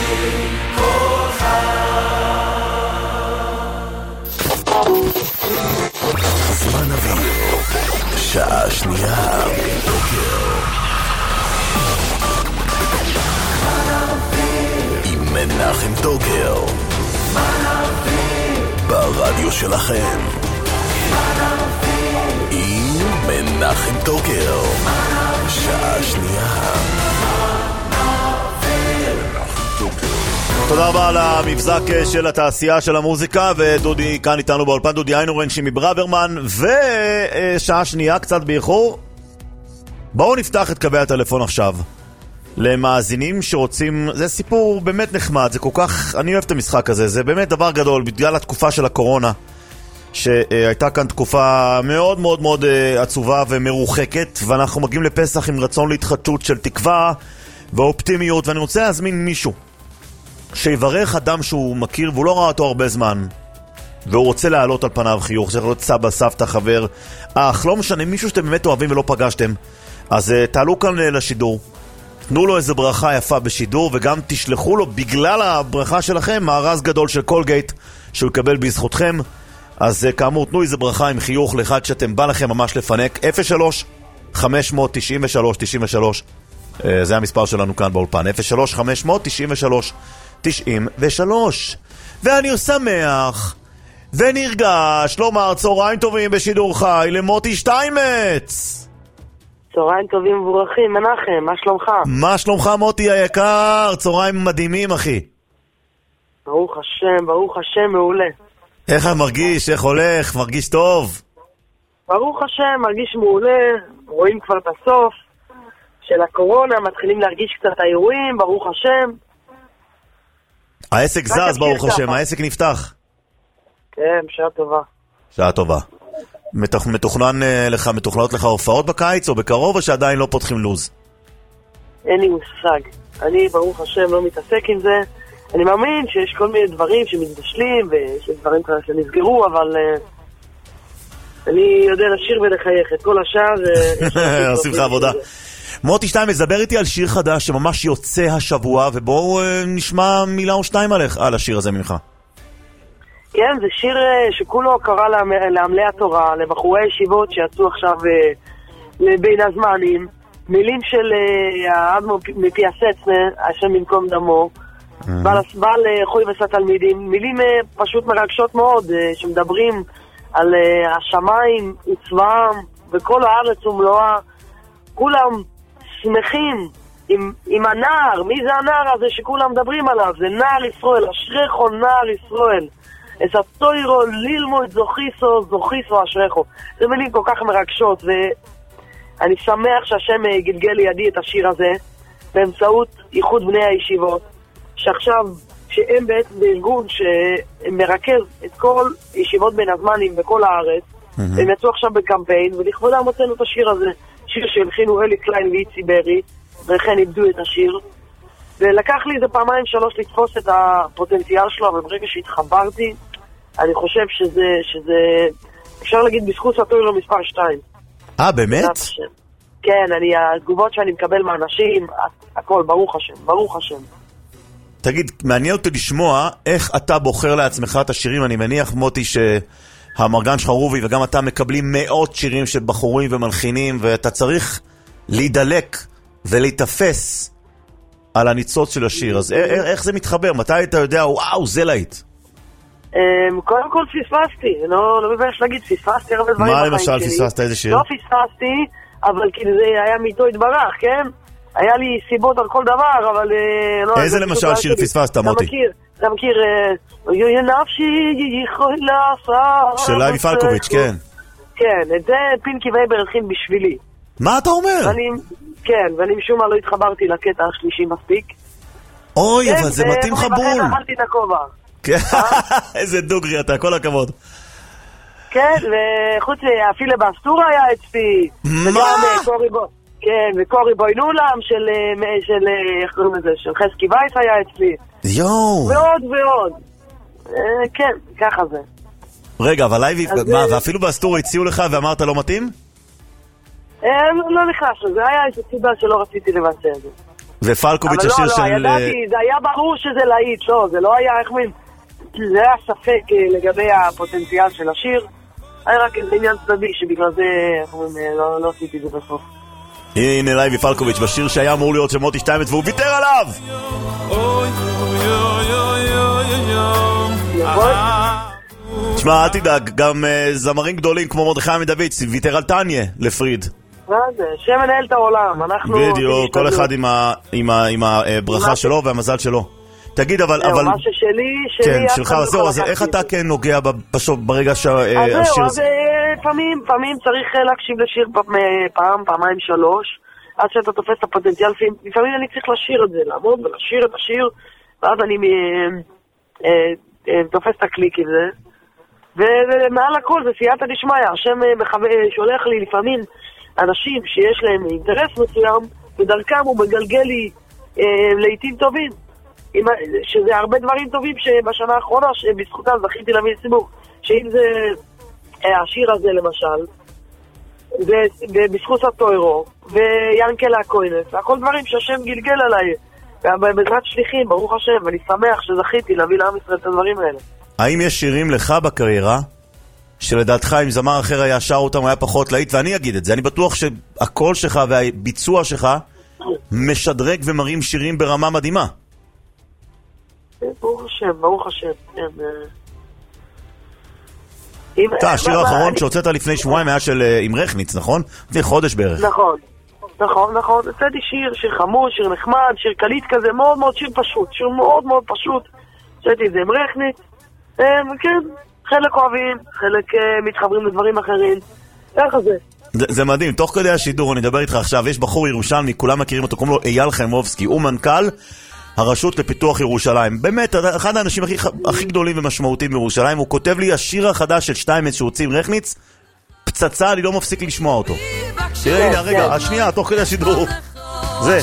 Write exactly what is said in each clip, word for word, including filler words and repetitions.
זמן אוויר, שעה שנייה בטוקיו. עם מנחם טוקר. ברדיו שלכם. עם מנחם טוקר. שעה שנייה. תודה רבה על המבזק של התעשייה של המוזיקה, ודודי כאן איתנו באולפן, דודי איינורנשי מברוורמן, ושעה שנייה קצת באיחור. בואו נפתח את קווי הטלפון עכשיו למאזינים שרוצים, זה סיפור באמת נחמד, זה כל כך, אני אוהב את המשחק הזה, זה באמת דבר גדול בגלל התקופה של הקורונה, שהייתה כאן תקופה מאוד מאוד מאוד עצובה ומרוחקת, ואנחנו מגיעים לפסח עם רצון להתחדשות של תקווה ואופטימיות, ואני רוצה להזמין מישהו שיברך אדם שהוא מכיר והוא לא ראה אותו הרבה זמן, והוא רוצה לעלות על פניו חיוך, זה יכול להיות סבא, סבתא, חבר, אח, לא משנה, מישהו שאתם באמת אוהבים ולא פגשתם, אז uh, תעלו כאן uh, לשידור, תנו לו איזה ברכה יפה בשידור, וגם תשלחו לו בגלל הברכה שלכם מארז גדול של קולגייט שהוא יקבל בזכותכם. אז uh, כאמור, תנו איזה ברכה עם חיוך לאחד שאתם בא לכם ממש לפנק. אפס שלוש חמש תשע שלוש תשע שלוש, uh, זה המספר שלנו כאן באולפן, אפס שלוש חמש תשע שלוש תשעים ושלוש. ואני שמח ונרגש לומר צהריים טובים בשידור חי למוטי שטיינמץ. צהריים טובים וברוכים, מנחם, מה שלומך? מה שלומך מוטי היקר? צהריים מדהימים אחי. ברוך השם, ברוך השם, מעולה. איך מרגיש? איך הולך? מרגיש טוב? ברוך השם, מרגיש מעולה. רואים כבר את הסוף של הקורונה, מתחילים להרגיש קצת האירועים, ברוך השם. העסק זז, ברוך השם, העסק נפתח. כן, שעה טובה. שעה טובה. מתוכנן לך, מתוכננות לך הופעות בקיץ או בקרוב, או שעדיין לא פותחים לוז? אין לי מושג. אני, ברוך השם, לא מתעסק עם זה. אני מאמין שיש כל מיני דברים שמתבשלים, ויש דברים כאלה שנסגרו, אבל אני יודע לשיר ולחייך. את כל השאר... עושים לך עבודה. מוטי שטיינמץ, דבר איתי על שיר חדש שממש יוצא השבוע, ובואו נשמע מילה או שתיים עליך, על השיר הזה ממך. כן, זה שיר שכולו קרא לעמלי התורה, לבחורי ישיבות שיצאו עכשיו בין הזמנים, מילים של האדמו"ר מפי הסצנה, השם במקום דמו, בעל חוי וסת תלמידים, מילים פשוט מרגשות מאוד, שמדברים על השמיים וצבאם וכל הארץ ומלואה, כולם שמחים עם, עם הנער. מי זה הנער הזה שכולם מדברים עליו? זה נער ישראל, אשריכו נער ישראל, אסתוירו ללמוד זוכיסו זוכיסו אשריכו. זה מילים כל כך מרגשות, ואני שמח שהשם גלגל לידי את השיר הזה באמצעות איחוד בני הישיבות, שעכשיו שהם בעצם בארגון שמרכז את כל ישיבות בין הזמנים בכל הארץ, mm-hmm. הם יצאו עכשיו בקמפיין, ולכבודם מוצאנו את השיר הזה, שיר שהלחינו אלי קליין ואיצי ברי, וכן איבדו את השיר, ולקח לי איזה פעמיים שלוש לתפוס את הפוטנציאל שלו, אבל ברגע שהתחברתי, אני חושב שזה, שזה אפשר להגיד בזכות התוילו מספר שתיים. אה, באמת? כן, אני, התגובות שאני מקבל מאנשים, הכל, ברוך השם, ברוך השם. תגיד, מעניין אותי לשמוע איך אתה בוחר לעצמך את השירים. אני מניח מוטי שהמרגן שלך רובי וגם אתה מקבלים מאות שירים של בחורים ומלחינים, ואתה צריך להידלק ולהתאפס על הניצוץ של השיר. אז איך זה מתחבר? מתי אתה יודע, וואו, זה להיט? קודם כל פספסתי, לא מבייש להגיד, פספסתי הרבה דברים. מה למשל פספסת? איזה שיר? לא פספסתי, אבל כאילו זה היה מיתו התברך, כן? היה לי סיבות על כל דבר, אבל... איזה למשל שיר פספסת, מוטי? אתה מכיר, יוי נפשי יכול לעשות... של לייבי פלקוביץ', כן. כן, את זה פינקי וייבר התחיל בשבילי. מה אתה אומר? כן, ואני משום מה לא התחברתי לקטע השלישי מספיק. אוי, אבל זה מתאים לך בול. ולכן אכלתי את הכובע. איזה דוגרי אתה, כל הכבוד. כן, וחוץ אפילו באסטורה היה אצלי. מה? כן, וקורי בוינולם של, של, איך קוראים לזה, של חסקי וייס היה אצלי. יואו. ועוד ועוד. כן, ככה זה. רגע, אבל לייבי, מה, ואפילו באסטורה הציעו לך ואמרת לא מתאים? לא נכנס, זה היה איזו סיבה שלא רציתי לבצע את זה. ופלקוביץ' השיר של... אבל לא, לא, ידעתי, זה היה ברור שזה להיט, לא, זה לא היה, איך מין, זה היה ספק לגבי הפוטנציאל של השיר, היה רק עניין צדדי שבגלל זה, איך אומרים, לא, לא עשיתי את זה בסוף. הנה לייבי פלקוביץ' בשיר שהיה אמור להיות של מוטי שטיימץ והוא ויתר עליו! תשמע, אל תדאג, גם זמרים גדולים כמו מרדכי מדוד ויתר על טניה לפריד. מה זה? שם מנהל את העולם, אנחנו... בדיוק, כל אחד עם הברכה שלו והמזל שלו. תגיד, אבל... מה ששלי, שלי... כן, שלך, אז זהו, אז איך אתה כן נוגע ברגע שהשיר... אז זהו, אז פעמים, פעמים צריך להקשיב לשיר פעם, פעמיים, שלוש, עד שאתה תופס את הפוטנציאל, לפעמים אני צריך לשיר את זה, לעמוד ולשיר את השיר, ואז אני תופס את הקליק עם זה, ומעל הכל זה סייעתא דשמיא, השם שולח לי לפעמים אנשים שיש להם אינטרס מסוים, בדרכם הוא מגלגל לי לעיתים טובים, שזה הרבה דברים טובים שבשנה האחרונה שבזכותם זכיתי להביא לציבור, שאם זה השיר הזה למשל, ובזכות הטוירו ויאנקלה הקוינס, הכל דברים שהשם גלגל עליי בעזרת שליחים, ברוך השם, ואני שמח שזכיתי להביא לעם ישראל את הדברים האלה. האם יש שירים לך בקריירה שלדעתך אם זמר אחר היה שר אותם היה פחות להיט, ואני אגיד את זה, אני בטוח שהקול שלך והביצוע שלך משדרג ומראים שירים ברמה מדהימה. ברוך השם, ברוך השם. אתה, השיר האחרון שהוצאת לפני שבועיים היה של עם רכניץ, נכון? לפני חודש בערך. נכון, נכון, נכון. הוצאתי שיר, שיר חמוד, שיר נחמד, שיר קליט כזה, מאוד מאוד שיר פשוט, שיר מאוד מאוד פשוט. הוצאתי את זה עם רכניץ. כן, חלק אוהבים, חלק מתחברים לדברים אחרים. איך זה? זה מדהים, תוך כדי השידור, אני אדבר איתך עכשיו, יש בחור ירושלמי, כולם מכירים אותו, קוראים לו אייל חיימובסקי, הוא מנכ"ל הרשות לפיתוח ירושלים. באמת, אחד האנשים הכי, הכי גדולים ומשמעותיים בירושלים, הוא כותב לי, השיר החדש של שטיימץ שהוציא עם רכניץ, פצצה, אני לא מפסיק לשמוע אותו. תראה, הנה, רגע, השנייה, תוך כדי השידור. זה.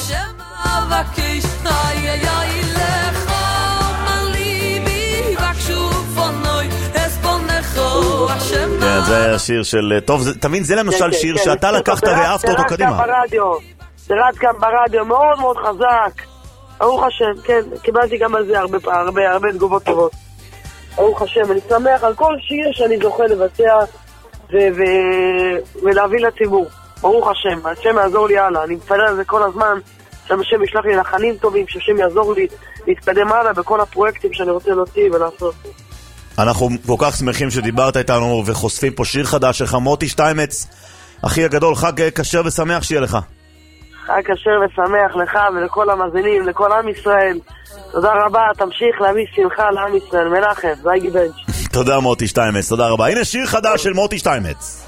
כן, זה השיר של... טוב, תבין, זה למשל שיר שאתה לקחת ואהבת אותו קדימה. זה רץ גם ברדיו, מאוד מאוד חזק. ברוך השם, כן, קיבלתי גם על זה הרבה, הרבה, הרבה תגובות טובות. ברוך השם, אני שמח על כל שיר שאני זוכה לבצע ו- ו- ולהביא לציבור. ברוך השם, השם יעזור לי הלאה, אני מתפלל על זה כל הזמן, שהשם ישלח לי לחנים טובים, שהשם יעזור לי להתקדם הלאה בכל הפרויקטים שאני רוצה להוציא ולעשות. אנחנו כל כך שמחים שדיברת איתנו וחושפים פה שיר חדש שלך, מוטי שטיימץ, אחי הגדול, חג כשר ושמח שיהיה לך. חג כשר ושמח לך ולכל המאזינים, לכל עם ישראל. תודה רבה, תמשיך להביא שמחה לעם ישראל. מנחם, זייגי בנץ'. תודה מוטי שטיימץ, תודה רבה. הנה שיר חדש של מוטי שטיימץ.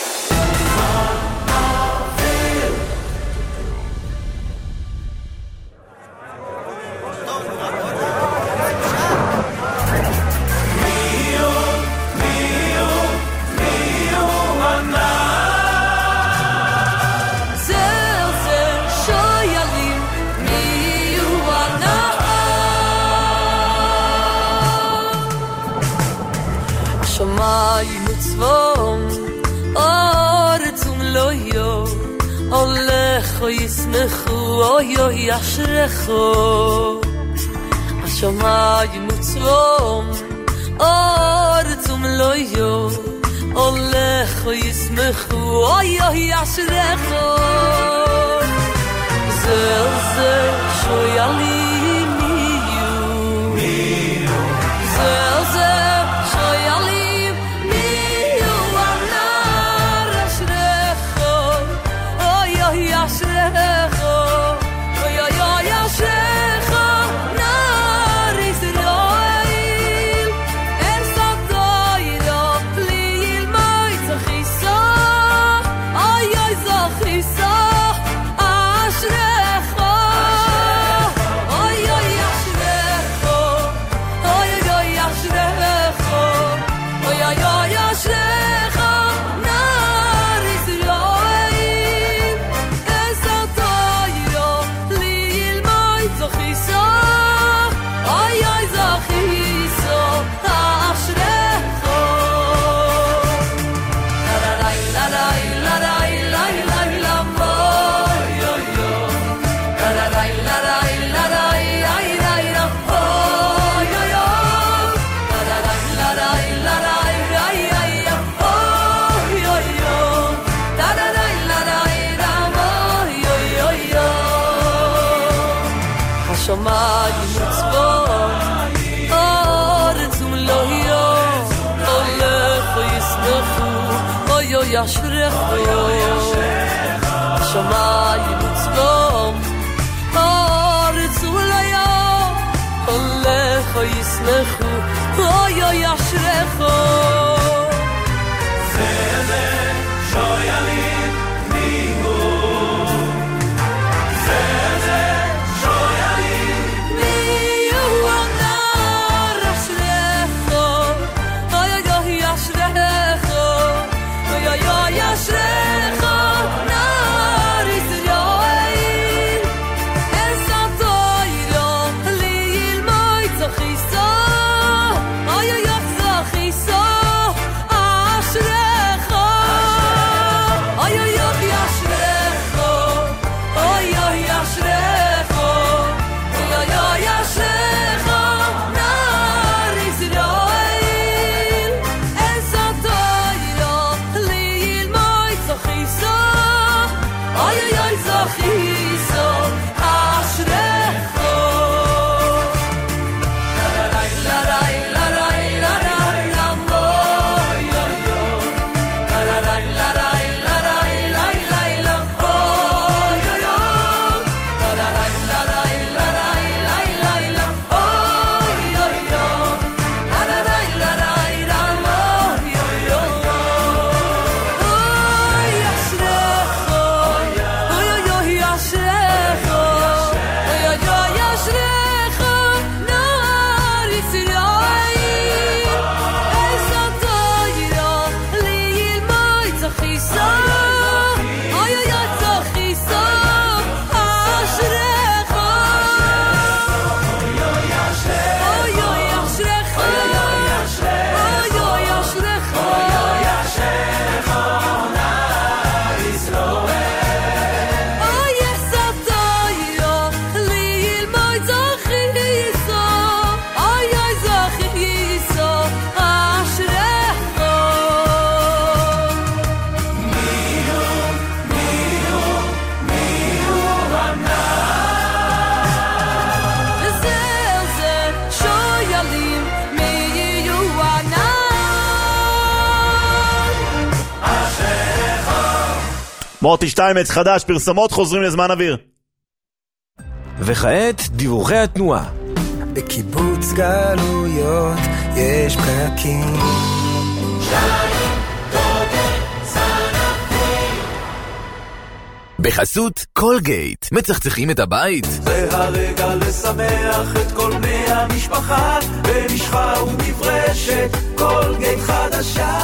שמיים וצבום אורצום לא יו הולך או ישמחו אוי אוי אשרחו השמיים וצבום אורצום לא יו הולך או ישמחו אוי אוי אשרחו זה זה שויה לי מיו זה זה שויה לי שמיים וצבון אורץ ומלוהיו הולך וישמחו אוי אוי אשריך שמיים וצבון אורץ ומלוהיו הולך וישמחו אוי אוי אשריך זה שויאלים מיהו מוטי שטיימץ חדש, פרסמות, חוזרים לזמן אוויר. וכעת דיווחי התנועה. בקיבוץ גלויות יש פקקים. בחסות קולגייט, מצחצחים את הבית. זה הרגע לשמח את כל בני המשפחה, במשחה ומברשת קולגייט חדשה.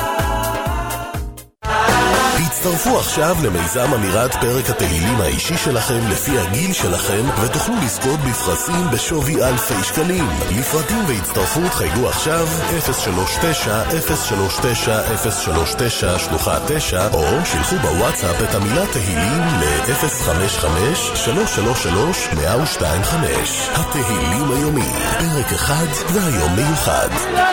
הצטרפו עכשיו למיזם אמירת פרק התהילים האישי שלכם לפי הגיל שלכם ותוכלו לזכות בפרסים בשווי אלפי שקלים. לפרטים והצטרפות חייגו עכשיו אפס שלוש תשע אפס שלוש תשע אפס שלוש תשע שלוחה תשע או שלחו בוואטסאפ את המילה תהילים ל-אפס חמש חמש שלוש שלוש שלוש מאה שתיים חמש. התהילים היומי, פרק אחד והיום מיוחד.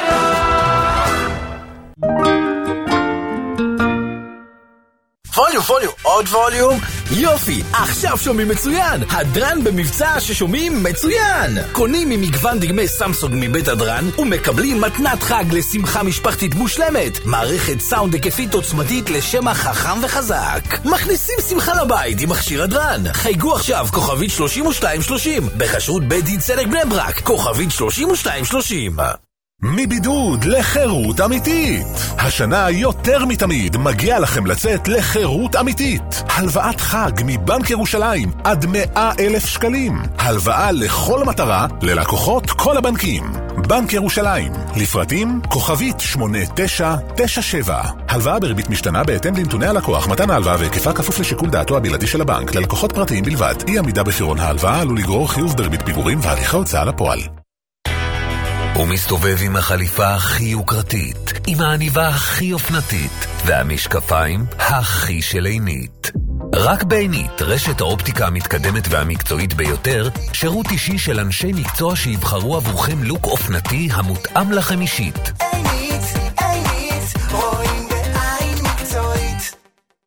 ווליום, ווליום, עוד ווליום. יופי, עכשיו שומעים מצוין. הדרן במבצע ששומעים מצוין. קונים ממגוון דגמי סמסונג מבית הדרן ומקבלים מתנת חג לשמחה משפחתית מושלמת. מערכת סאונד היקפית עוצמתית לשמע חכם וחזק. מכניסים שמחה לבית עם מכשיר הדרן. חייגו עכשיו כוכבית שלושים ושתיים שלושים בחשרות בית דין צדק בני ברק כוכבית שלושים ושתיים שלושים. מבידוד לחירות אמיתית. השנה יותר מתמיד מגיע לכם לצאת לחירות אמיתית. הלוואת חג מבנק ירושלים עד מאה אלף שקלים. הלוואה לכל מטרה ללקוחות כל הבנקים. בנק ירושלים. לפרטים כוכבית שמונה תשע תשע שבע. הלוואה בריבית משתנה בהתאם לנתוני הלקוח. מתן ההלוואה והיקפה כפוף לשיקול דעתו הבלעדי של הבנק. ללקוחות פרטיים בלבד. אי עמידה בפירעון ההלוואה עלול לגרור חיוב בריבית פיגורים והליכי הוצאה לפועל. הוא מסתובב עם החליפה הכי יוקרתית, עם העניבה הכי אופנתית, והמשקפיים הכי שלעינית. רק בעינית, רשת האופטיקה המתקדמת והמקצועית ביותר, שירות אישי של אנשי מקצוע שיבחרו עבורכם לוק אופנתי המותאם לכם אישית. עינית, עינית, רואים בעין מקצועית.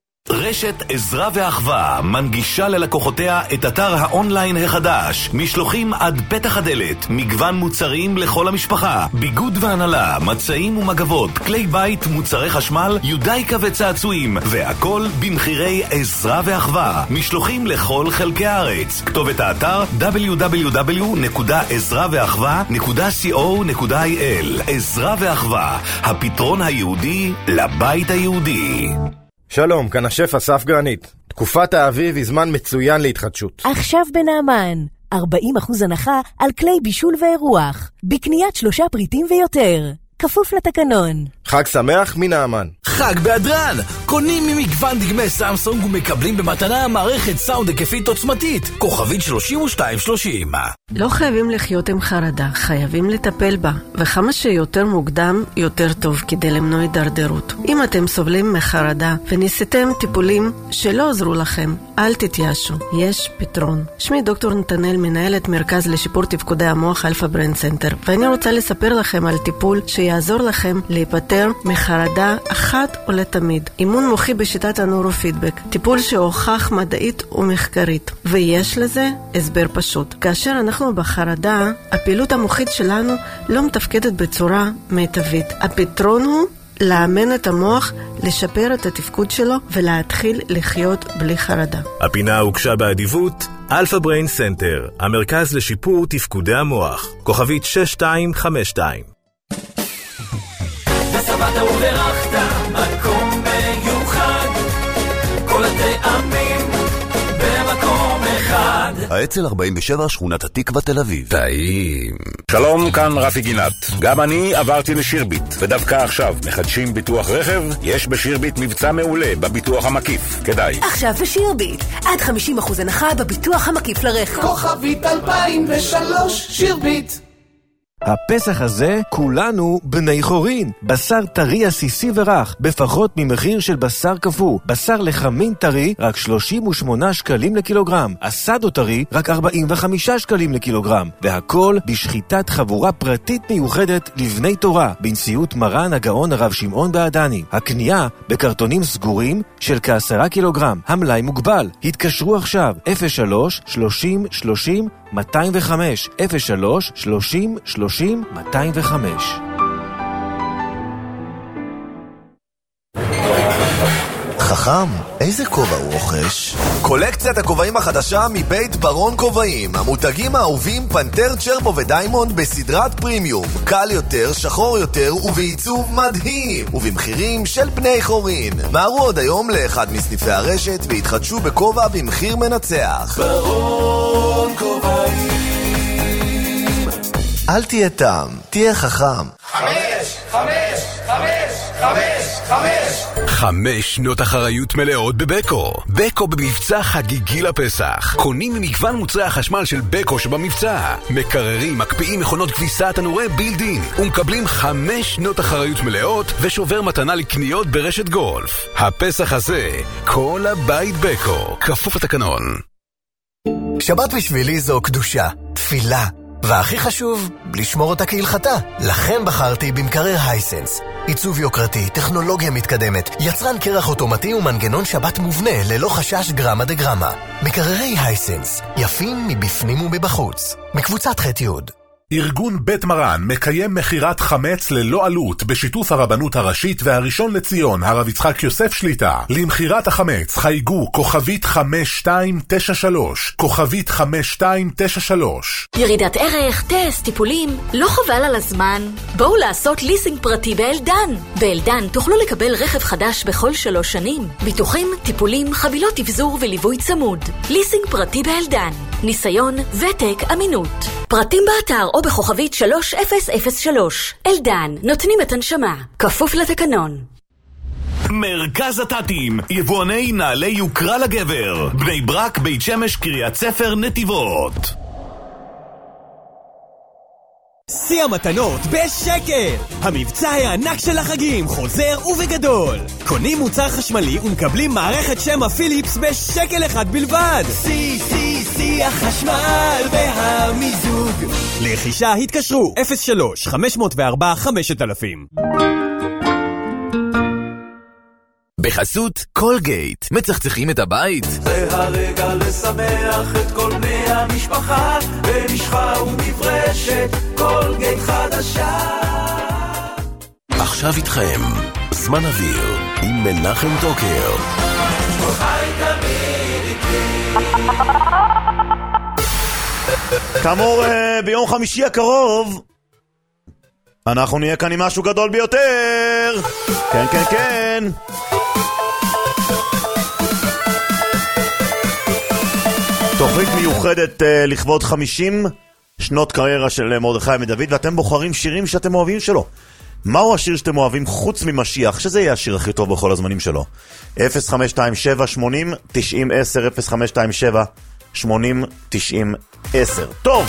רשת עזרה ואחווה מנגישה ללקוחותיה את אתר האונליין החדש. משלוחים עד פתח הדלת, מגוון מוצרים לכל המשפחה, ביגוד והנהלה, מצעים ומגבות, כלי בית, מוצרי חשמל, יודאיקה וצעצועים, והכל במחירי עזרה ואחווה. משלוחים לכל חלקי הארץ. כתובת האתר דאבליו דאבליו דאבליו נקודה עזרה ואחווה נקודה קו נקודה איי אל. עזרה ואחווה, הפתרון היהודי לבית היהודי. שלום, כאן השף אסף גרנית. תקופת האביב היא זמן מצוין להתחדשות. עכשיו בנעמן, ארבעים אחוז הנחה על כלי בישול ואירוח, בקניית שלושה פריטים ויותר. כפוף לתקנון. חג שמח מנעמן. חג בהדרן! קונים ממגוון דגמי סמסונג ומקבלים במתנה מערכת סאונד היקפית עוצמתית, כוכבית שלושים ושתיים שלושים. לא חייבים לחיות עם חרדה, חייבים לטפל בה, וכמה שיותר מוקדם, יותר טוב כדי למנוע הידרדרות. אם אתם סובלים מחרדה וניסיתם טיפולים שלא עזרו לכם, אל תתייאשו, יש פתרון. שמי דוקטור נתנאל, מנהלת מרכז לשיפור תפקודי המוח אלפא בריין סנטר, ואני רוצה לספר לכם על טיפול שיעזור לכם להיפטר מחרדה אחת ולתמיד. אימון מוחי בשיטת הנורופידבק, טיפול שהוכח מדעית ומחקרית, ויש לזה הסבר פשוט. כאשר אנחנו בחרדה, הפעילות המוחית שלנו לא מתפקדת בצורה מיטבית. הפתרון הוא לאמן את המוח, לשפר את התפקוד שלו ולהתחיל לחיות בלי חרדה. הפינה הוגשה באדיבות אלפא בריין סנטר, המרכז לשיפור תפקודי המוח, כוכבית שש שתיים חמש שתיים. וסברת וברכת מקום מיוחד, כל הטעמים במקום אחד. האצ"ל ארבעים ושבע, שכונת התקווה, תל אביב. טעים. שלום, כאן רפי גינת. גם אני עברתי לשירביט, ודווקא עכשיו מחדשים ביטוח רכב. יש בשירביט מבצע מעולה בביטוח המקיף. כדאי. עכשיו בשירביט, עד חמישים אחוז הנחה בביטוח המקיף לרכב. כוכבית אלפיים ושלוש, שירביט. הפסח הזה כולנו בני חורין. בשר טרי עסיסי ורך, בפחות ממחיר של בשר קפוא. בשר לחמין טרי, רק שלושים ושמונה שקלים לקילוגרם. אסדו טרי, רק ארבעים וחמישה שקלים לקילוגרם. והכל בשחיטת חבורה פרטית מיוחדת לבני תורה, בנשיאות מרן הגאון הרב שמעון בעדני. הקנייה בקרטונים סגורים של כעשרה קילוגרם. המלאי מוגבל. התקשרו עכשיו, אפס שלוש שלושים שלושים מאתיים וחמש, אפס שלוש שלושים שלושים מאתיים וחמש. חכם, איזה כובע הוא רוכש? קולקציית הכובעים החדשה מבית ברון כובעים. המותגים האהובים פנטר, צ'רבו ודיימונד בסדרת פרימיום. קל יותר, שחור יותר ובעיצוב מדהים. ובמחירים של בני חורין. מהרו עוד היום לאחד מסניפי הרשת והתחדשו בכובע במחיר מנצח. ברון כובעים. אל תהיה תם, תהיה חכם. חמש, חמש, חמש, חמש, חמש. חמש שנות אחריות מלאות בבקו. בקו במבצע חגיגי לפסח. קונים ממגוון מוצרי החשמל של בקו שבמבצע. מקררים, מקפיאים מכונות כביסה, תנורי בילדין. ומקבלים חמש שנות אחריות מלאות ושובר מתנה לקניות ברשת גולף. הפסח הזה, כל הבית בקו. כפוף לתקנון. שבת בשבילי זו קדושה, תפילה. והכי חשוב, לשמור אותה כהלכתה. לכן בחרתי במקרר הייסנס. עיצוב יוקרתי, טכנולוגיה מתקדמת, יצרן קרח אוטומטי ומנגנון שבת מובנה ללא חשש גרמה דגרמה. מקררי הייסנס, יפים מבפנים ומבחוץ. מקבוצת ח' י'. ארגון בית מרן מקיים מחירת חמץ ללא עלות בשיתוף הרבנות הראשית והראשון לציון הרב יצחק יוסף שליטה. למחירת החמץ חייגו כוכבית חמש שתיים תשע שלוש, כוכבית חמש שתיים תשע שלוש. ירידת ערך, טסט, טיפולים, לא חבל על הזמן? בואו לעשות ליסינג פרטי באלדן. באלדן תוכלו לקבל רכב חדש בכל שלוש שנים. ביטוחים, טיפולים, חבילות תבזור וליווי צמוד. ליסינג פרטי באלדן. ניסיון, ותק, אמינות. פרטים באתר או בכוכבית שלוש אפס אפס שלוש. אלדן, נותנים את הנשמה. כפוף לתקנון. מרכז התתים, יבואני נעלי יוקרה לגבר. בני ברק, בית שמש, קריית ספר, נתיבות. שיא המתנות בשקל! המבצע הענק של החגים חוזר ובגדול. קונים מוצר חשמלי ומקבלים מערכת שמע פיליפס בשקל אחד בלבד. שיא, שיא, שיא החשמל והמיזוג. לרכישה התקשרו אפס שלוש חמש אפס ארבע חמש אלף. בחסות קולגייט. מצחצחים את הבית? זה הרגע לשמח את כל בני המשפחה, במשחה ומברשת קולגייט חדשה. עכשיו איתכם זמן אוויר עם מנחם טוקר. חי תמיד איתי. כאמור, ביום חמישי הקרוב אנחנו נהיה כאן עם משהו גדול ביותר. כן, כן, כן. תוכנית מיוחדת uh, לכבוד חמישים שנות קריירה של מרדכי מדוד, ואתם בוחרים שירים שאתם אוהבים שלו. מהו השיר שאתם אוהבים חוץ ממשיח, שזה יהיה השיר הכי טוב בכל הזמנים שלו? אפס חמש שתיים שבע שמונים תשעים עשר אפס חמש שתיים שבע שמונים תשעים עשר. טוב,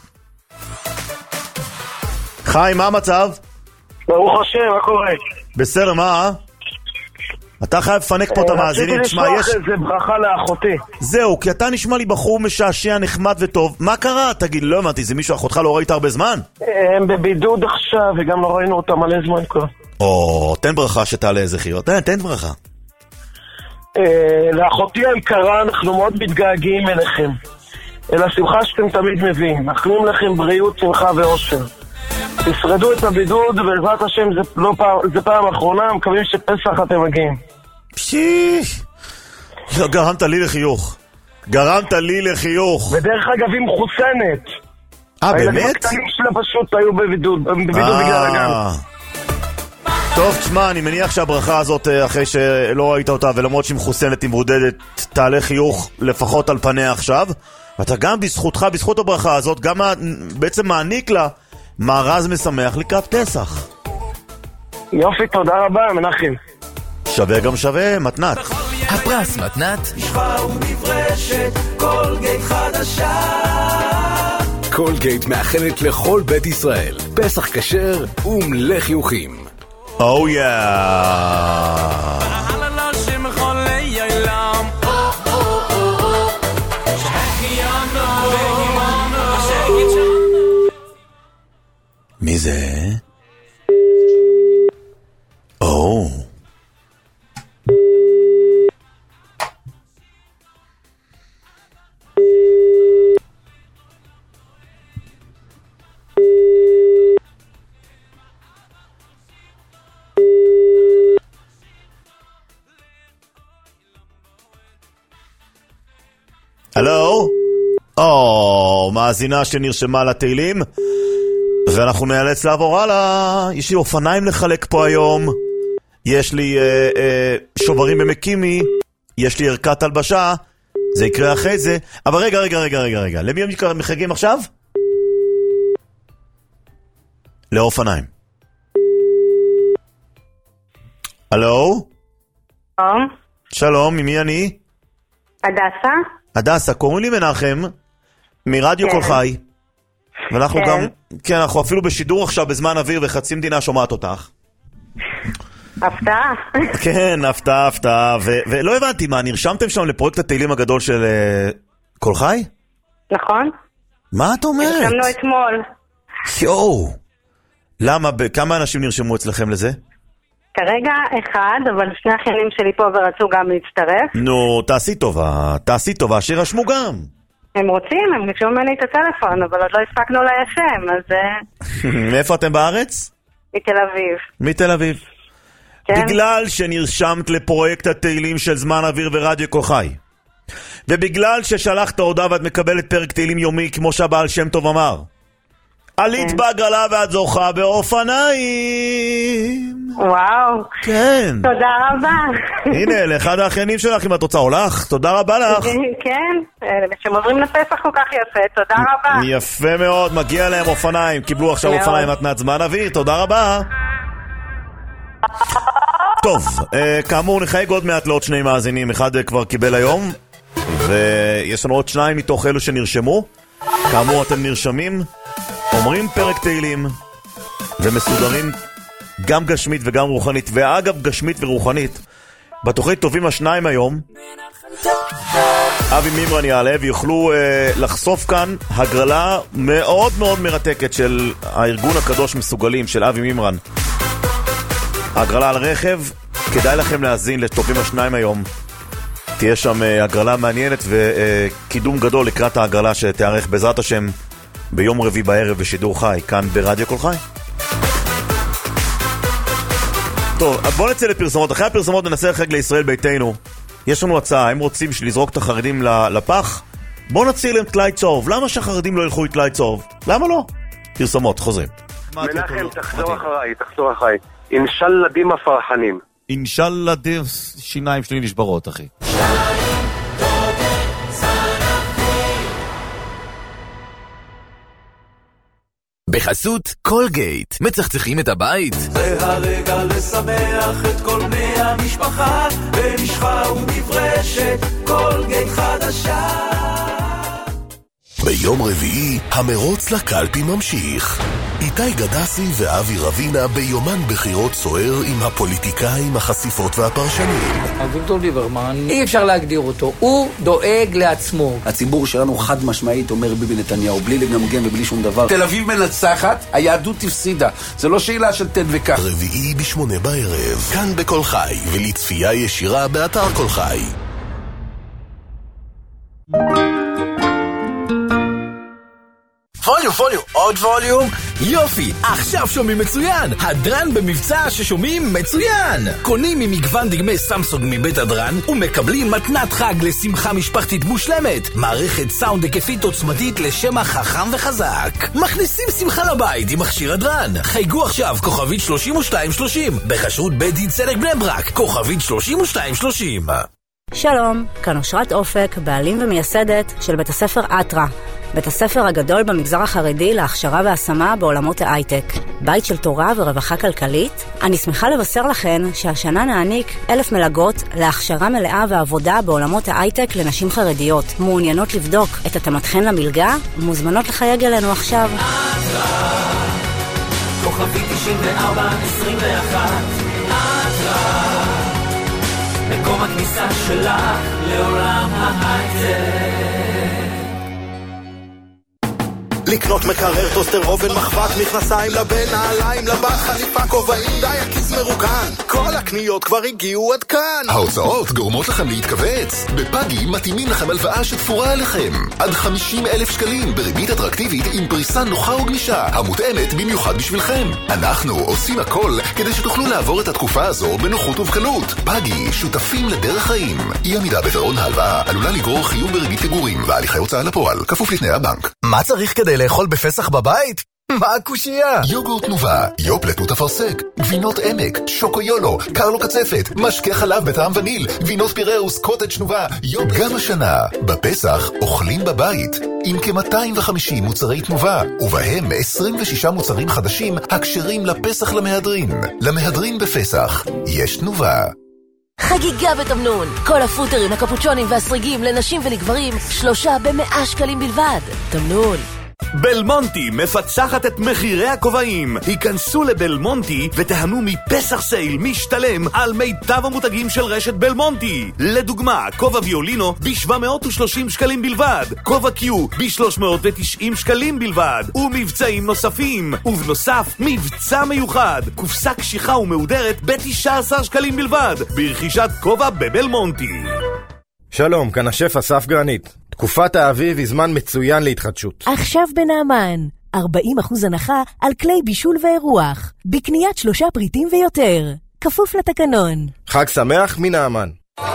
חיים, מה המצב? ברוך השם, מה קורה? בסדר, מה? אתה חייב לפנק פה את המאזינים. רציתי לשלוח איזה ברכה לאחותי. זהו, כי אתה נשמע לי בחור משעשע, נחמד וטוב. מה קרה? תגיד, לא אמרתי, זה מישהו אחותך לא ראית הרבה זמן? הם בבידוד עכשיו, וגם לא ראינו אותם מלא זמן כבר. או, תן ברכה שתעלה איזה חיות. תן, תן ברכה. לאחותי היקרה, אנחנו מאוד מתגעגעים אליכם. אל השמחה שאתם תמיד מביאים. מאחלים לכם בריאות, שמחה ואושר. תשרדו את הבידוד, ובעזרת השם זה, לא פעם, זה פעם אחרונה, מקווים שפסח אתם מגיעים. פשיש! גרמת לי לחיוך. גרמת לי לחיוך. ודרך אגב היא מחוסנת. אה, באמת? הילדים הקטנים שלה פשוט היו בבידוד, בבידוד בגלל הגן. טוב, תשמע, אני מניח שהברכה הזאת, אחרי שלא ראית אותה, ולמרות שהיא מחוסנת, היא מבודדת, תעלה חיוך לפחות על פניה עכשיו. ואתה גם בזכותך, בזכות הברכה הזאת, גם בעצם מעניק לה מארז משמח לקראת פסח. יופי, תודה רבה, מנחם. שווה גם שווה, מתנת. הפרס מתנת. משחה ומברשת קולגייט חדשה. קולגייט מאחלת לכל בית ישראל פסח כשר ומלא חיוכים. Oh yeah. מי זה? או. הלו? או, מאזינה שנרשמה לתהילים, ואנחנו נאלץ לעבור הלאה. יש לי אופניים לחלק פה היום, יש לי אה, אה, שוברים במקימי, יש לי ערכת הלבשה, זה יקרה אחרי זה. אבל רגע, רגע, רגע, רגע, רגע. למי הם מחגים עכשיו? לאופניים. הלו? שלום. שלום, ממי אני? הדסה. הדסה, קוראים לי מנחם, מרדיו כל חי. ואנחנו כן. גם, כן, אנחנו אפילו בשידור עכשיו בזמן אוויר, וחצי מדינה שומעת אותך. הפתעה. כן, הפתעה, הפתעה. ו- ולא הבנתי, מה, נרשמתם שם לפרויקט התהילים הגדול של uh, כל חי? נכון. מה את אומרת? נרשמנו אתמול. יואו. למה, ב- כמה אנשים נרשמו אצלכם לזה? כרגע אחד, אבל שני אחיינים שלי פה ורצו גם להצטרף. נו, תעשי טובה, תעשי טובה, שירשמו גם. הם רוצים, הם ביקשו ממני את הטלפון, אבל עוד לא הספקנו ליישם, אז... מאיפה אתם בארץ? מתל אביב. מתל אביב. כן. בגלל שנרשמת לפרויקט התהילים של זמן אוויר ורדיו כל חי, ובגלל ששלחת הודעה ואת מקבלת פרק תהילים יומי, כמו שהבעל שם טוב אמר, עלית כן. בעגלה ואת זוכה באופניים. וואו. כן. תודה רבה. הנה, לאחד האחיינים שלך, אם את רוצה הולך, תודה רבה לך. כן, שהם עוברים לפסח כל כך יפה, תודה רבה. יפה מאוד, מגיע להם אופניים, קיבלו עכשיו מאוד. אופניים מתנת זמן אוויר, תודה רבה. טוב, כאמור נחייג עוד מעט לעוד שני מאזינים, אחד כבר קיבל היום, ויש לנו עוד שניים מתוך אלו שנרשמו. כאמור אתם נרשמים, אומרים פרק תהילים, ומסודרים גם גשמית וגם רוחנית. ואגב, גשמית ורוחנית, בתוכנית טובים השניים היום, אבי מימרן יעלה ויוכלו אה, לחשוף כאן הגרלה מאוד מאוד מרתקת של הארגון הקדוש מסוגלים של אבי מימרן. הגרלה על רכב, כדאי לכם להאזין לטובים השניים היום. תהיה שם הגרלה מעניינת וקידום גדול לקראת ההגרלה שתארך בעזרת השם ביום רביעי בערב בשידור חי, כאן ברדיו כל חי. טוב, בואו נצא לפרסומות. אחרי הפרסומות ננסה לחג לישראל ביתנו. יש לנו הצעה, הם רוצים לזרוק את החרדים לפח, בואו נציע להם תלאי צהוב. למה שהחרדים לא ילכו תלאי צהוב? למה לא? פרסומות, חוזרים. מנחם, תחזור אחריי, תחזור אחריי. אינשאללה דימה פרחנים. אינשאללה דימה, שיניים שלי נשברות, אחי. בחסות קולגייט, מצחצחים את הבית? זה הרגע לשמח את כל בני המשפחה, במשחה ומברשת קולגייט חדשה. ביום רביעי, המרוץ לקלפי ממשיך. איתי גדסי ואבי רבינה ביומן בחירות סוער עם הפוליטיקאים, החשיפות והפרשנים. אביגדור ליברמן, אי אפשר להגדיר אותו, הוא דואג לעצמו. הציבור שלנו חד משמעית אומר ביבי נתניהו, בלי לגמגם ובלי שום דבר. תל אביב מנצחת, היהדות תפסידה. זה לא שאלה של תן וכך. רביעי בשמונה בערב, כאן בכל חי, ולצפייה ישירה באתר כל חי. ווליום, ווליום, עוד ווליום. יופי, עכשיו שומעים מצוין. הדרן במבצע ששומעים מצוין. קונים ממגוון דגמי סמסונג מבית הדרן ומקבלים מתנת חג לשמחה משפחתית מושלמת. מערכת סאונד היקפית עוצמתית לשם חכם וחזק. מכניסים שמחה לבית עם מכשיר הדרן. חייגו עכשיו כוכבית שלושים ושתיים שלושים בחשרות בית דין צדק בני ברק, כוכבית שלושים ושתיים שלושים. שלום, כאן אושרת אופק, בעלים ומייסדת של בית הספר אטרה, בית הספר הגדול במגזר החרדי להכשרה והשמה בעולמות ההייטק. בית של תורה ורווחה כלכלית. אני שמחה לבשר לכן שהשנה נעניק אלף מלגות להכשרה מלאה ועבודה בעולמות ההייטק לנשים חרדיות. מעוניינות לבדוק את התאמתכן למלגה? מוזמנות לחייג אלינו עכשיו. אטרה, כוכבי תשעים וארבע עשרים ואחת. אטרה, מקום הכניסה שלך לעולם ההייטק. לקנות מקרר, טוסטר, אובן, מחבק, מכנסיים לבן, נעליים לבת, חליפה, כובעים, די, הכיס מרוקן. כל הקניות כבר הגיעו עד כאן. ההוצאות גורמות לכם להתכווץ. בפאגי מתאימים לכם הלוואה שתפורה עליכם. עד חמישים אלף שקלים בריבית אטרקטיבית עם פריסה נוחה וגמישה, המותאמת במיוחד בשבילכם. אנחנו עושים הכל כדי שתוכלו לעבור את התקופה הזו בנוחות ובקלות. פאגי, שותפים לדרך חיים. אי עמידה בפירעון ההלוואה עלולה לגרור חיוב בריבית פיגורים והליכי הוצאה לפועל, כפוף לתנאי הבנק. מה צריך כדי לאכול בפסח בבית? מה הקושייה? יוגורט תנובה, יופלטות אפרסק, גבינות עמק, שוקויולו, קרלו קצפת, משקה חלב בטעם וניל, גבינות פיראוס, קוטג' תנובה. גם השנה, בפסח, אוכלים בבית, עם כ-מאתיים וחמישים מוצרי תנובה, ובהם עשרים ושישה מוצרים חדשים הקשרים לפסח למהדרין. למהדרין בפסח, יש תנובה. חגיגה בתמנון, כל הפוטרים, הקפוצ'ונים והסריגים לנשים ולגברים, שלושה במאה שקלים בלבד. תמנון. בלמונטי מפצחת את מחירי הכובעים. היכנסו לבלמונטי ותהנו מפסח סייל משתלם על מיטב המותגים של רשת בלמונטי. לדוגמה, כובע ויולינו ב-שבע מאות ושלושים שקלים בלבד, כובע קיו ב-שלוש מאות ותשעים שקלים בלבד, ומבצעים נוספים. ובנוסף, מבצע מיוחד, קופסה קשיחה ומהודרת ב-תשעה עשר שקלים בלבד, ברכישת כובע בבלמונטי. שלום, כאן השף אסף גרנית. תקופת האביב היא זמן מצוין להתחדשות. עכשיו בנאמן, ארבעים אחוז הנחה על כלי בישול ואירוח, בקניית שלושה פריטים ויותר, כפוף לתקנון. חג שמח מנאמן.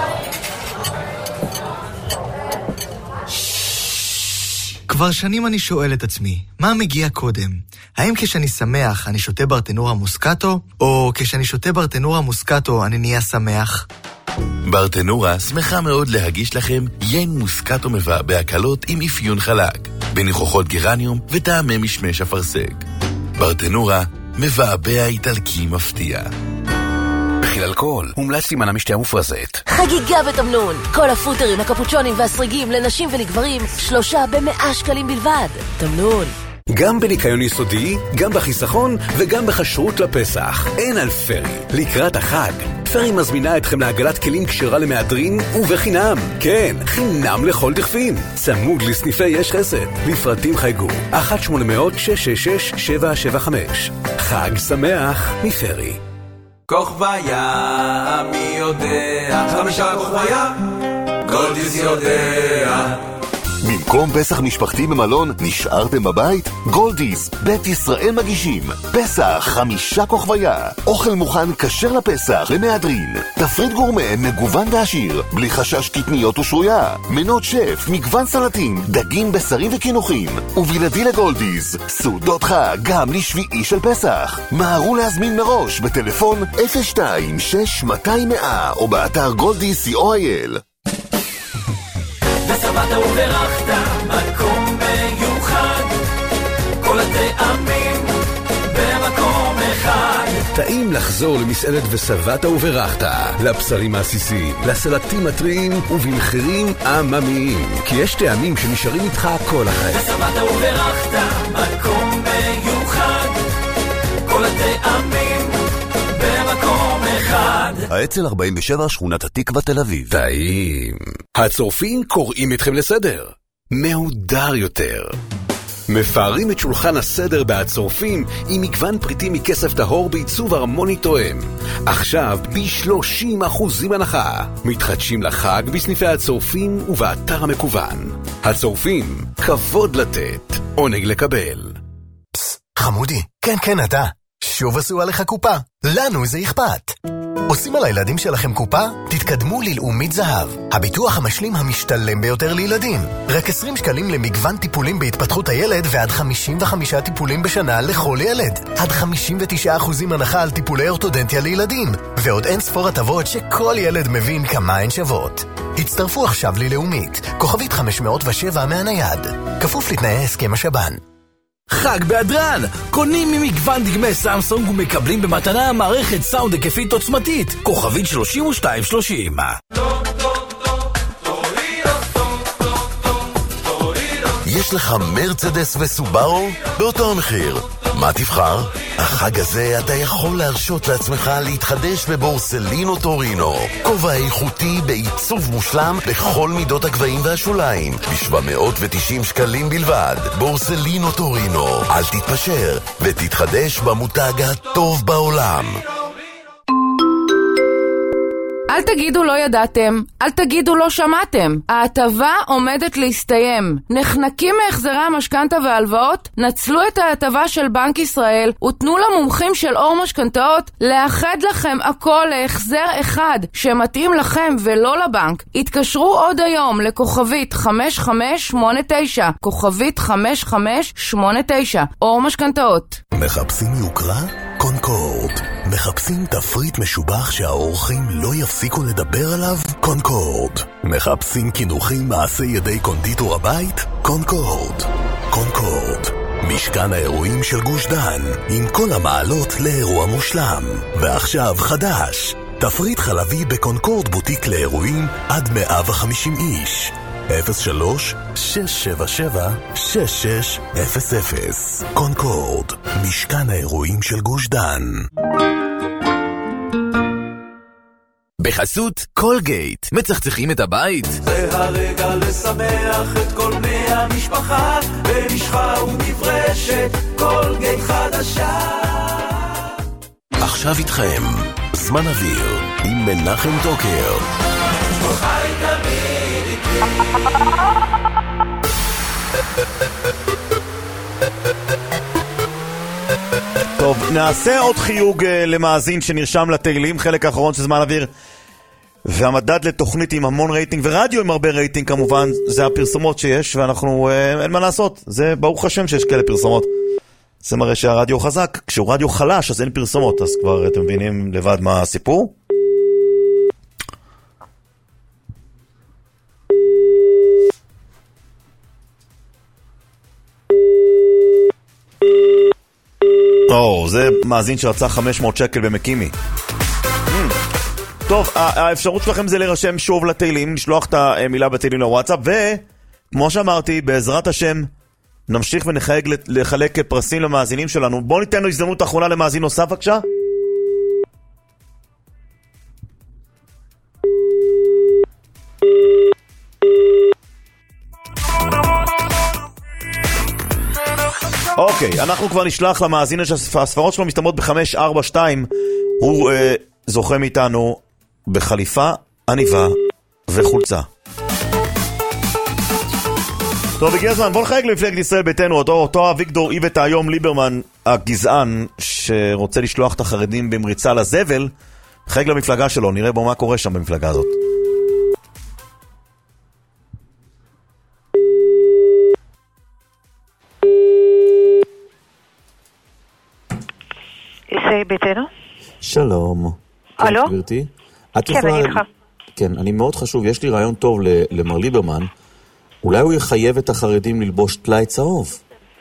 כבר שנים אני שואל את עצמי, מה מגיע קודם? האם כשאני שמח אני שותה ברטנורה מוסקטו, או כשאני שותה ברטנורה מוסקטו אני נהיה שמח? ברטנורה שמחה מאוד להגיש לכם יין מוסקטו מבע בהקלות עם אפיון חלק, בניחוחות גרניום וטעמי משמש אפרסק. ברטנורה מבעבע איטלקי מפתיע. מכיל אלכוהול, מומלץ סימן המשתה המופרזת. חגיגה בתמנון, כל הפוטרים, הקפוצ'ונים והסריגים לנשים ולגברים, שלושה במאה שקלים בלבד. תמנון. גם בניקיון יסודי, גם בחיסכון וגם בחשרות לפסח. אין על פרי. לקראת החג, פרי מזמינה אתכם לעגלת כלים כשרה למהדרין ובחינם. כן, חינם לכל דכפין. צמוד לסניפי יש חסד. לפרטים חייגו אחת שמונה מאות שש שש שש שבע שבע חמש. חג שמח מפרי. כוכביה, מי יודע? חמישה כוכביה, גולדיס יודע. במקום פסח משפחתי במלון, נשארתם בבית? גולדיס, בית ישראל מגישים פסח חמישה כוכביה, אוכל מוכן כשר לפסח למהדרין, תפריט גורמה מגוון ועשיר בלי חשש קטניות ושרויה, מנות שף, מגוון סלטים, דגים, בשרים וכינוחים, ובלעדי לגולדיס סעודות חג גם לשביעי של פסח. מהרו להזמין מראש בטלפון אפס שתיים שש מאתיים מאה או באתר גולדיס נקודה קו איי אל. ושבעת וברכת מקום מיוחד, כל הטעמים במקום אחד. טעים לחזור למסעדת ושבעת וברכת, לבשרים העסיסיים, לסלטים הטריים ובמחירים עממיים, כי יש טעמים שנשארים איתך כל החיים. ושבעת וברכת מקום מיוחד, כל הטעמים במקום אחד. האצ"ל ארבעים ושבע, שכונת התקווה, תל אביב. טעים. הצורפים קוראים אתכם לסדר. מהודר יותר. מפארים את שולחן הסדר בהצורפים עם מגוון פריטים מכסף טהור בעיצוב הרמוני תואם. עכשיו ב-שלושים אחוזים הנחה. מתחדשים לחג בסניפי הצורפים ובאתר המקוון. הצורפים, כבוד לתת, עונג לקבל. פס, חמודי, כן כן אתה. שוב עשו עליך קופה. לנו זה אכפת. עושים על הילדים שלכם קופה? תתקדמו ללאומית זהב, הביטוח המשלים המשתלם ביותר לילדים. רק עשרים שקלים למגוון טיפולים בהתפתחות הילד ועד חמישים וחמישה טיפולים בשנה לכל ילד. עד חמישים ותשעה אחוזים הנחה על טיפולי אורתודנטיה לילדים. ועוד אין ספור הטבות שכל ילד מבין כמה הן שוות. הצטרפו עכשיו ללאומית, כוכבית חמש מאות ושבע מהנייד. כפוף לתנאי הסכם השב"ן. חג בהדרן! קונים ממגוון דגמי סמסונג ומקבלים במתנה מערכת סאונד היקפית עוצמתית, כוכבית שלושים ושתיים שלושים. יש לך מרצדס וסובארו? באותו המחיר. מה תבחר? החג הזה אתה יכול להרשות לעצמך להתחדש בבורסלינו טורינו. כובע איכותי בעיצוב מושלם לכל מידות הגבהים והשוליים. ב-שבע מאות ותשעים שקלים בלבד. בורסלינו טורינו. אל תתפשר ותתחדש במותג הטוב בעולם. אל תגידו לא ידעתם, אל תגידו לא שמעתם. ההטבה עומדת להסתיים. נחנקים מהחזרי המשכנתה וההלוואות, נצלו את ההטבה של בנק ישראל ותנו למומחים של אור משכנתאות לאחד לכם הכל להחזר אחד שמתאים לכם ולא לבנק. התקשרו עוד היום לכוכבית חמש חמש שמונה תשע, כוכבית חמש חמש שמונה תשע, אור משכנתאות. מחפשים יוקרה? קונקורד. מחפשים תפריט משובח שהאורחים לא יפסיקו לדבר עליו? קונקורד. מחפשים כינוחים מעשי ידי קונדיטור הבית? קונקורד. קונקורד. משכן האירועים של גוש דן, עם כל המעלות לאירוע מושלם. ועכשיו חדש, תפריט חלבי בקונקורד בוטיק לאירועים עד מאה וחמישים איש. אפס שלוש שש שבע שבע שש שש אפס אפס. קונקורד, משכן האירועים של גוש דן. בחסות קולגייט, מצחצחים את הבית. זה הרגע לשמח את כל בני המשפחה, במשחה ומברשת קולגייט חדשה. עכשיו איתכם זמן אוויר עם מנחם טוקר. חי תמיד איתי. טוב, נעשה עוד חיוג למאזין שנרשם לתהילים, חלק האחרון של זמן אוויר, והמדד לתוכנית עם המון רייטינג ורדיו עם הרבה רייטינג כמובן, זה הפרסומות שיש, ואנחנו, אין מה לעשות, זה ברוך השם שיש כאלה פרסומות. זה מראה שהרדיו חזק, כשהוא רדיו חלש אז אין פרסומות, אז כבר אתם מבינים לבד מה הסיפור. או, זה מאזין שרצה חמש מאות שקל במקימי. טוב, האפשרות שלכם זה להירשם שוב לתהילים, לשלוח את המילה בתהילים לוואטסאפ, וכמו שאמרתי, בעזרת השם נמשיך ונחייג לחלק פרסים למאזינים שלנו. בואו ניתן לו הזדמנות אחרונה למאזין נוסף בבקשה. אוקיי, אנחנו כבר נשלח למאזין שהספרות שלו מסתמות ב-חמש ארבע שתיים. הוא אה, זוכה מאיתנו בחליפה, עניבה וחולצה. טוב, הגיע הזמן, בוא נחייג למפלגת ישראל ביתנו, אותו, אותו אביגדור איווט היום ליברמן, הגזען, שרוצה לשלוח את החרדים במריצה לזבל, חייג למפלגה שלו, נראה בו מה קורה שם במפלגה הזאת. ישראל ביתנו? שלום. אלו? כן, גברתי? כן, אני איתך. כן, אני מאוד חשוב, יש לי רעיון טוב למר ליברמן, אולי הוא יחייב את החרדים ללבוש טלאי צהוב.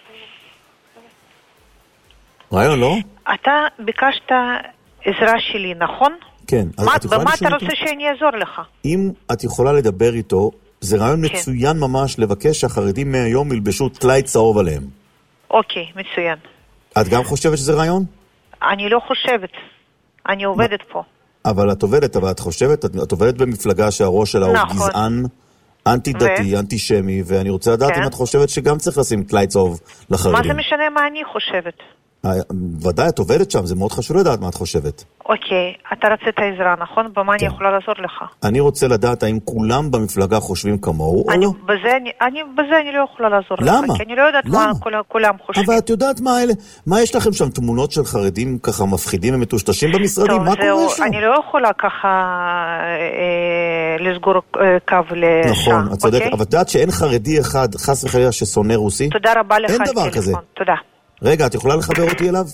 רעיון, לא? אתה ביקשת עזרה שלי, נכון? כן. מה, במה אתה רוצה שאני אעזור לך? אם את יכולה לדבר איתו, זה רעיון כן. מצוין ממש לבקש שהחרדים מהיום ילבשו טלאי צהוב עליהם. אוקיי, מצוין. את גם חושבת שזה רעיון? אני לא חושבת. אני עובדת פה. אבל את עובדת, אבל את חושבת, את, את עובדת במפלגה שהראש שלה נכון. הוא גזען, אנטי-דתי, ו... אנטי-שמי, ואני רוצה לדעת כן. אם את חושבת שגם צריך לשים טלאי צהוב לחרדים. מה זה משנה מה אני חושבת? ודאי, את עובדת שם, זה מאוד חשוב לדעת מה את חושבת. אוקיי, אתה רצית עזרה, נכון? במה אני יכולה לעזור לך? אני רוצה לדעת האם כולם במפלגה חושבים כמוהו או לא. בזה אני לא יכולה לעזור לך. למה? כי אני לא יודעת מה כולם חושבים. אבל את יודעת מה אלה? מה יש לכם שם? תמונות של חרדים ככה מפחידים ומטושטשים במשרדים? מה קורה שם? אני לא יכולה ככה לסגור קו לשם. נכון, את צודקת. אבל את יודעת שאין חרדי אחד, חס וחלילה, ששונא רוסי? תודה רבה לך. אין דבר כזה. תודה. רגע, את יכולה לחבר אותי אליו?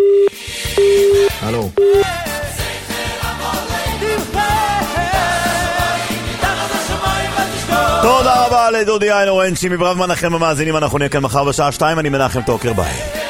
הלו. תודה רבה לדודי איינורן, שימי ברבמן, לכם המאזינים, אנחנו נהיה כאן מחר בשעה שתיים, אני מנחם טוקר, ביי.